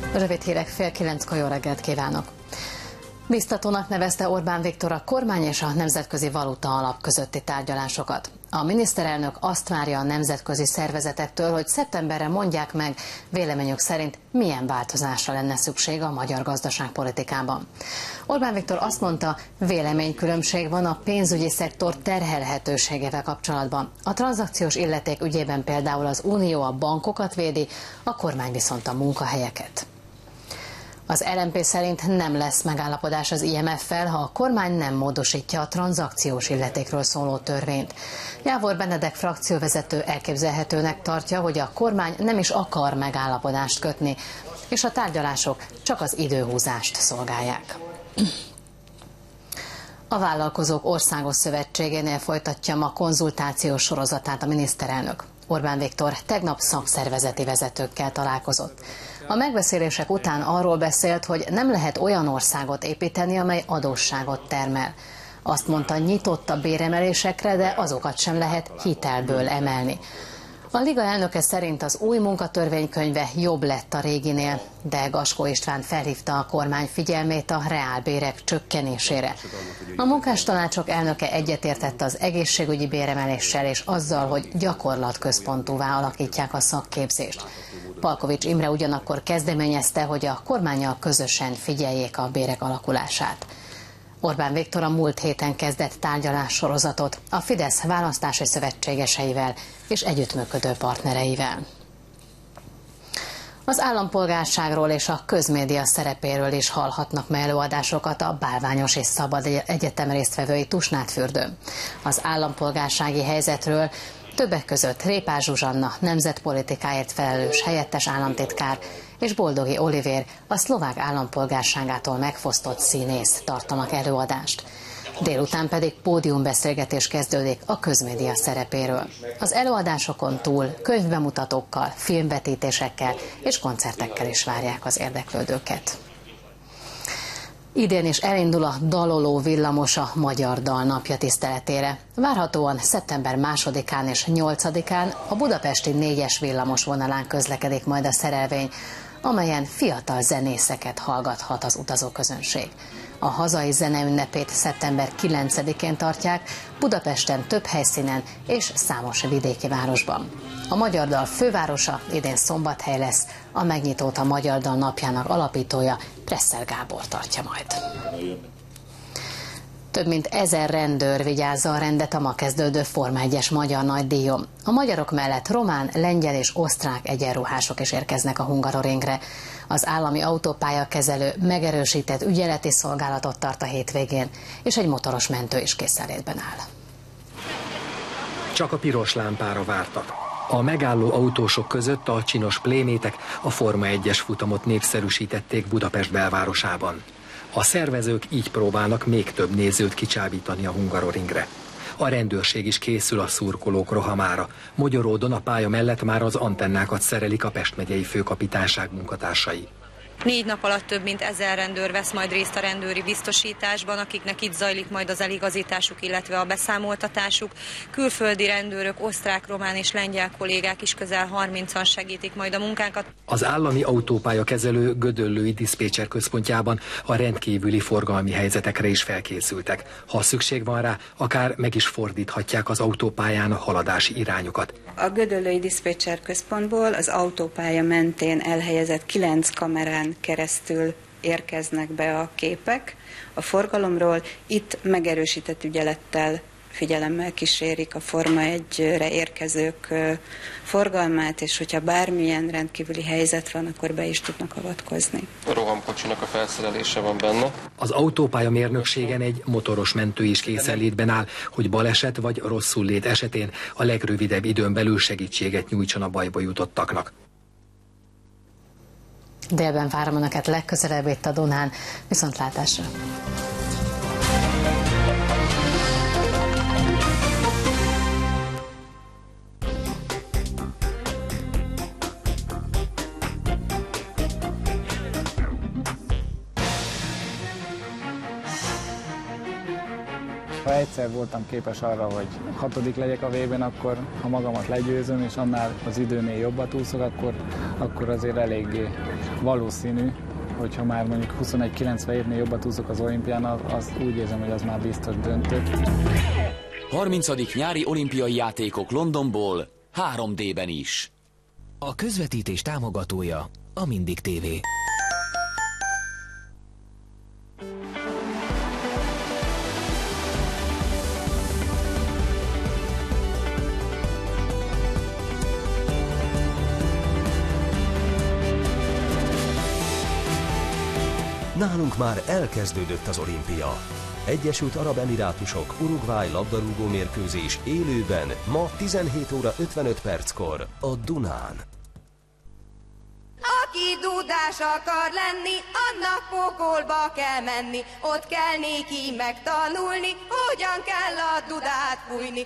Rövid hírek, 8:30, jó reggelt kívánok! Biztatónak nevezte Orbán Viktor a kormány és a Nemzetközi Valuta Alap közötti tárgyalásokat. A miniszterelnök azt várja a nemzetközi szervezetektől, hogy szeptemberre mondják meg, véleményük szerint milyen változásra lenne szükség a magyar gazdaságpolitikában. Orbán Viktor azt mondta, véleménykülönbség van a pénzügyi szektor terhelhetőségével kapcsolatban. A tranzakciós illeték ügyében például az Unió a bankokat védi, a kormány viszont a munkahelyeket. Az LMP szerint nem lesz megállapodás az IMF-fel, ha a kormány nem módosítja a tranzakciós illetékről szóló törvényt. Jávor Benedek frakcióvezető elképzelhetőnek tartja, hogy a kormány nem is akar megállapodást kötni, és a tárgyalások csak az időhúzást szolgálják. A Vállalkozók Országos Szövetségénél folytatja ma konzultációs sorozatát a miniszterelnök. Orbán Viktor tegnap szakszervezeti vezetőkkel találkozott. A megbeszélések után arról beszélt, hogy nem lehet olyan országot építeni, amely adósságot termel. Azt mondta, nyitott a béremelésekre, de azokat sem lehet hitelből emelni. A Liga elnöke szerint az új munkatörvénykönyve jobb lett a réginél, de Gaskó István felhívta a kormány figyelmét a reálbérek csökkenésére. A munkástanácsok elnöke egyetértett az egészségügyi béremeléssel és azzal, hogy gyakorlatközpontúvá alakítják a szakképzést. Palkovics Imre ugyanakkor kezdeményezte, hogy a kormánnyal közösen figyeljék a bérek alakulását. Orbán Viktor a múlt héten kezdett tárgyalássorozatot a Fidesz választási szövetségeseivel és együttműködő partnereivel. Az állampolgárságról és a közmédia szerepéről is hallhatnak ma előadásokat a Bálványos és Szabad Egyetem résztvevői Tusnádfürdőn. Az állampolgársági helyzetről többek között Répás Zsuzsanna, nemzetpolitikáért felelős helyettes államtitkár, és Boldogi Olivér, a szlovák állampolgárságától megfosztott színész tartanak előadást. Délután pedig pódiumbeszélgetés kezdődik a közmédia szerepéről. Az előadásokon túl könyvbemutatókkal, filmvetítésekkel és koncertekkel is várják az érdeklődőket. Idén is elindul a Daloló villamos a Magyar Dal napja tiszteletére. Várhatóan szeptember 2-án és 8-án a budapesti 4-es villamos vonalán közlekedik majd a szerelvény, amelyen fiatal zenészeket hallgathat az utazóközönség. A hazai zeneünnepét szeptember 9-én tartják, Budapesten több helyszínen és számos vidéki városban. A Magyar Dal fővárosa idén Szombathely lesz, a megnyitót a Magyar Dal napjának alapítója, Pressel Gábor tartja majd. Több mint 1000 rendőr vigyázza a rendet a ma kezdődő Forma 1-es magyar nagydíjon. A magyarok mellett román, lengyel és osztrák egyenruhások is érkeznek a Hungaroringre. Az állami autópályakezelő megerősített ügyeleti szolgálatot tart a hétvégén, és egy motoros mentő is készenlétben áll. Csak a piros lámpára vártak. A megálló autósok között a csinos plénétek a Forma 1-es futamot népszerűsítették Budapest belvárosában. A szervezők így próbálnak még több nézőt kicsábítani a Hungaroringre. A rendőrség is készül a szurkolók rohamára. Mogyoródon a pálya mellett már az antennákat szerelik a Pest megyei főkapitányság munkatársai. 4 nap alatt több mint 1000 rendőr vesz majd részt a rendőri biztosításban, akiknek itt zajlik majd az eligazításuk, illetve a beszámoltatásuk. Külföldi rendőrök, osztrák, román és lengyel kollégák is közel 30-an segítik majd a munkánkat. Az állami autópályakezelő gödöllői diszpécser központjában a rendkívüli forgalmi helyzetekre is felkészültek. Ha szükség van rá, akár meg is fordíthatják az autópályán a haladási irányokat. A gödöllői diszpécser központból az autópálya mentén elhelyezett 9 kamerán keresztül érkeznek be a képek a forgalomról. Itt megerősített ügyelettel, figyelemmel kísérik a Forma 1-re érkezők forgalmát, és hogyha bármilyen rendkívüli helyzet van, akkor be is tudnak avatkozni. A rohamkocsinak a felszerelése van benne. Az autópálya mérnökségen egy motoros mentő is készenlétben áll, hogy baleset vagy rosszullét esetén a legrövidebb időn belül segítséget nyújtson a bajba jutottaknak. Délben várom önöket legközelebb itt a Dunán. Viszontlátásra! Ha egyszer voltam képes arra, hogy 6. legyek a VB-n, akkor ha magamat legyőzöm, és annál az időnél jobbat úszok, akkor azért eléggé valószínű, hogyha már mondjuk 21-97-nél jobbat úszok az olimpián, az úgy érzem, hogy az már biztos döntő. 30. nyári olimpiai játékok Londonból 3D-ben is. A közvetítés támogatója a Mindig TV. Nálunk már elkezdődött az olimpia. Egyesült Arab Emirátusok, Uruguay labdarúgó mérkőzés élőben ma 17 óra 55 perckor a Dunán. Aki dudás akar lenni, annak pokolba kell menni, ott kell néki megtanulni, hogyan kell a dudát fújni.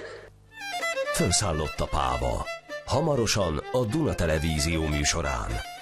Fönszállott a páva. Hamarosan a Duna Televízió műsorán.